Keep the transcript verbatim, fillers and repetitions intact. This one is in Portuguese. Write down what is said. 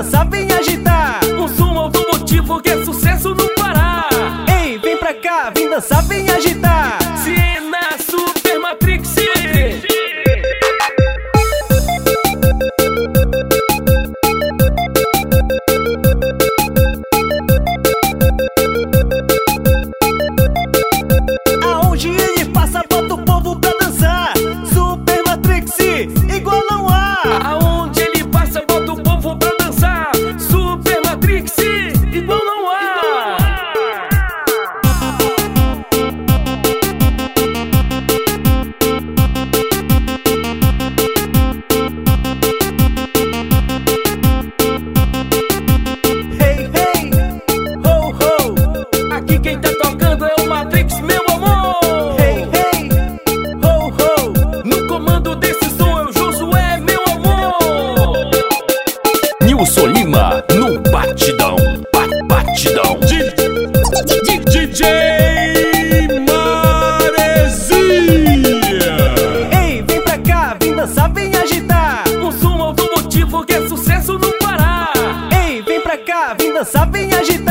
dançar, vem agitar. Um som automotivo que é sucesso no Pará. Ei, vem pra cá, vem dançar, vem agitar. Siena Super Matrix. Aonde ele passa, bota o povo pra dançar. Super Matrix, igual não há. Aonde ele passa, bota o povo pra dançar. Super Matrix, igual não há. Hey, hey, ho, ho. Aqui quem tá tocando é o Matrix, meu amor. Hey, hey, ho, ho. No comando desse som é o Josué, meu amor. Nilson Lima no batidão, ba batidão. D J Maresia. Ei, vem pra cá, vem dançar, vem agitar. Um som automotivo que é sucesso no Pará. Ei, vem pra cá, vem dançar, vem agitar.